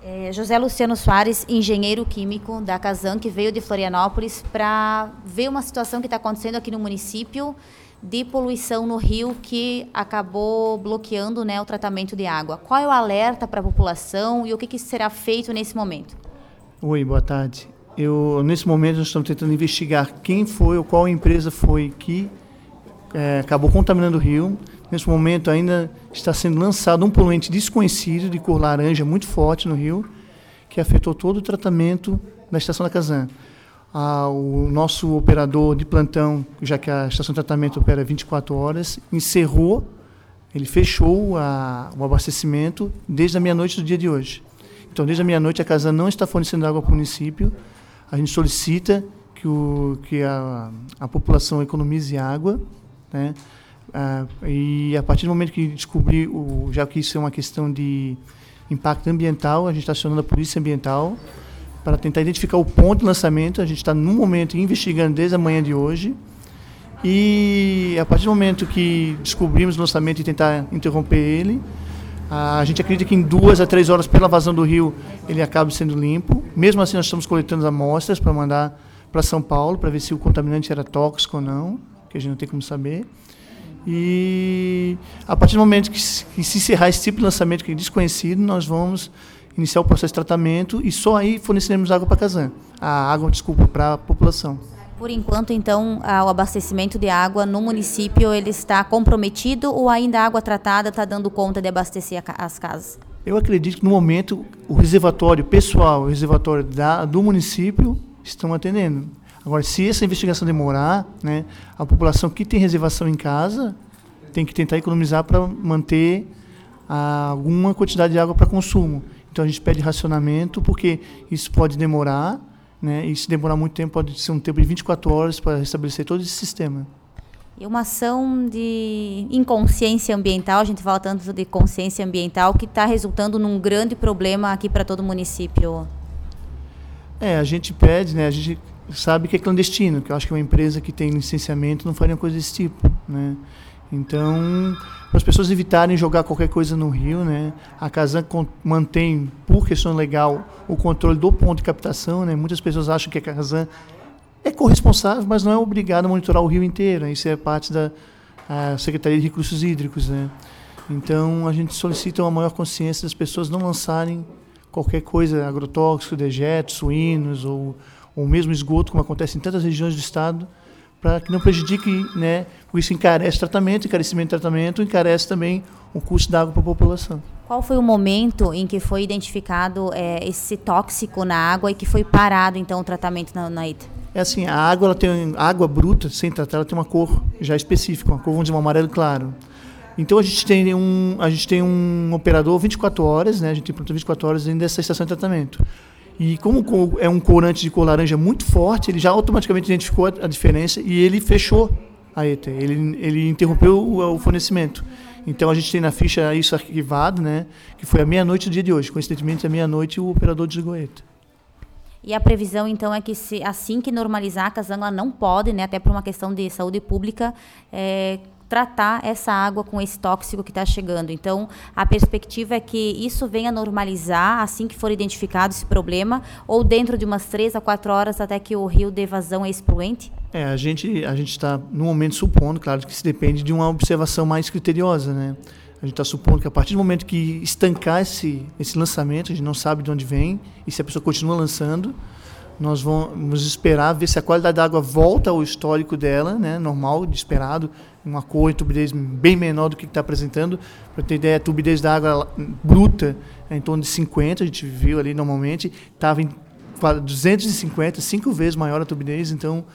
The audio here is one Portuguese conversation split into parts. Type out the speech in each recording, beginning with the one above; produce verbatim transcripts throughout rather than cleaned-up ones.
É, José Luciano Soares, engenheiro químico da Casan, que veio de Florianópolis para ver uma situação que está acontecendo aqui no município de poluição no rio que acabou bloqueando, né, o tratamento de água. Qual é o alerta para a população e o que, que será feito nesse momento? Oi, boa tarde. Eu, nesse momento nós estamos tentando investigar quem foi ou qual empresa foi que é, acabou contaminando o rio. Nesse momento ainda está sendo lançado um poluente desconhecido de cor laranja muito forte no rio, que afetou todo o tratamento da estação da Casan. Ah, o nosso operador de plantão, já que a estação de tratamento opera vinte e quatro horas, encerrou, ele fechou a, o abastecimento desde a meia-noite do dia de hoje. Então, desde a meia-noite, a Casan não está fornecendo água para o município. A gente solicita que, o, que a, a população economize água, né? Ah, e a partir do momento que descobrir, o, já que isso é uma questão de impacto ambiental, a gente está acionando a Polícia Ambiental para tentar identificar o ponto de lançamento. A gente está, no momento, investigando desde a manhã de hoje. E, a partir do momento que descobrimos o lançamento e tentar interromper ele, a gente acredita que em duas a três horas, pela vazão do rio, ele acabe sendo limpo. Mesmo assim, nós estamos coletando amostras para mandar para São Paulo, para ver se o contaminante era tóxico ou não, que a gente não tem como saber. E a partir do momento que se, que se encerrar esse tipo de lançamento que é desconhecido, nós vamos iniciar o processo de tratamento e só aí forneceremos água para a Casan. A água, desculpa, para a população. Por enquanto, então, o abastecimento de água no município ele está comprometido ou ainda a água tratada está dando conta de abastecer a, as casas? Eu acredito que no momento o reservatório pessoal, o reservatório da, do município estão atendendo. Agora, se essa investigação demorar, né, a população que tem reservação em casa tem que tentar economizar para manter a, alguma quantidade de água para consumo. Então, a gente pede racionamento, porque isso pode demorar, né, e se demorar muito tempo, pode ser um tempo de vinte e quatro horas para restabelecer todo esse sistema. E uma ação de inconsciência ambiental, a gente fala tanto de consciência ambiental, que está resultando num grande problema aqui para todo o município. É, a gente pede, né, a gente sabe que é clandestino, que eu acho que uma empresa que tem licenciamento não faria coisa desse tipo, né? Então, para as pessoas evitarem jogar qualquer coisa no rio, né? A Casan mantém, por questão legal, o controle do ponto de captação, né? Muitas pessoas acham que a Casan é corresponsável, mas não é obrigada a monitorar o rio inteiro, né? Isso é parte da a Secretaria de Recursos Hídricos, né? Então, a gente solicita uma maior consciência das pessoas não lançarem qualquer coisa agrotóxico, dejetos, suínos ou ou mesmo esgoto, como acontece em tantas regiões do estado, para que não prejudique, né? Porque isso encarece o tratamento, encarecimento do tratamento, encarece também o custo da água para a população. Qual foi o momento em que foi identificado é, esse tóxico na água e que foi parado, então, o tratamento na, na I T? É assim, a água, ela tem, a água bruta, sem tratar, ela tem uma cor já específica, uma cor, vamos dizer, um amarelo claro. Então, a gente tem um, a gente tem um operador vinte e quatro horas, né? A gente tem pronto vinte e quatro horas dentro dessa estação de tratamento. E como é um corante de cor laranja muito forte, ele já automaticamente identificou a diferença e ele fechou a E T, ele, ele interrompeu o, o fornecimento. Então a gente tem na ficha isso arquivado, né, que foi à meia-noite do dia de hoje. Coincidentemente, à meia-noite o operador desligou a E T. E a previsão, então, é que se, assim que normalizar, a Casan ela não pode, né, até por uma questão de saúde pública, é, tratar essa água com esse tóxico que está chegando. Então, a perspectiva é que isso venha normalizar assim que for identificado esse problema, ou dentro de umas três a quatro horas até que o rio dê vazão a esse poluente? É, a gente a gente está, no momento, supondo, claro, que isso depende de uma observação mais criteriosa, né? A gente está supondo que a partir do momento que estancar esse, esse lançamento, a gente não sabe de onde vem, e se a pessoa continua lançando, nós vamos esperar ver se a qualidade da água volta ao histórico dela, né, normal, de esperado, uma cor e turbidez bem menor do que está apresentando. Para ter ideia, a turbidez da água bruta é em torno de cinquenta, a gente viu ali normalmente, estava em duzentos e cinquenta, cinco vezes maior a turbidez. Então,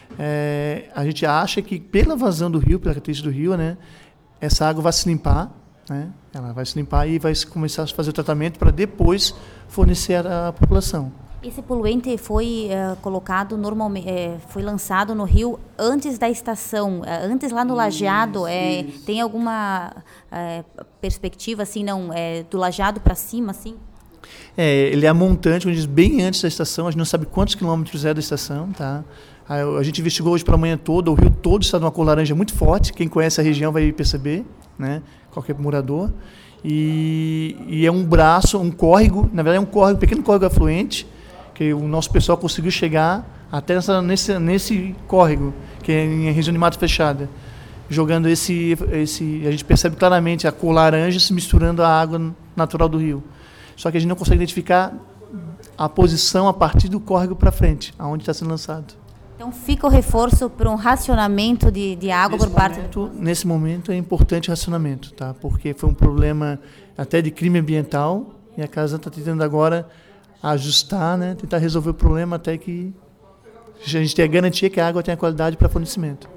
é, a gente acha que pela vazão do rio, pela característica do rio, né, essa água vai se limpar, né, ela vai se limpar e vai começar a fazer o tratamento para depois fornecer à população. Esse poluente foi uh, colocado normalmente, é, foi lançado no rio antes da estação, uh, antes lá no lajeado. É, tem alguma uh, perspectiva assim, não, é, do lajeado para cima, assim? É, ele é a montante, como diz, bem antes da estação. A gente não sabe quantos quilômetros é da estação, tá? A, a gente investigou hoje pela manhã toda, o rio todo está numa cor laranja muito forte. Quem conhece a região vai perceber, né? Qualquer morador. E, e é um braço, um córrego, na verdade é um córrego, um pequeno córrego afluente, que o nosso pessoal conseguiu chegar até nessa, nesse, nesse córrego, que é em região de mata fechada, jogando esse, esse, a gente percebe claramente a cor laranja se misturando à água natural do rio. Só que a gente não consegue identificar a posição a partir do córrego para frente, aonde está sendo lançado. Então fica o reforço para um racionamento de, de água nesse por parte... Momento, nesse momento é importante o racionamento, tá? Porque foi um problema até de crime ambiental e a casa está tentando agora ajustar, né? Tentar resolver o problema até que a gente tenha garantia que a água tenha qualidade para fornecimento.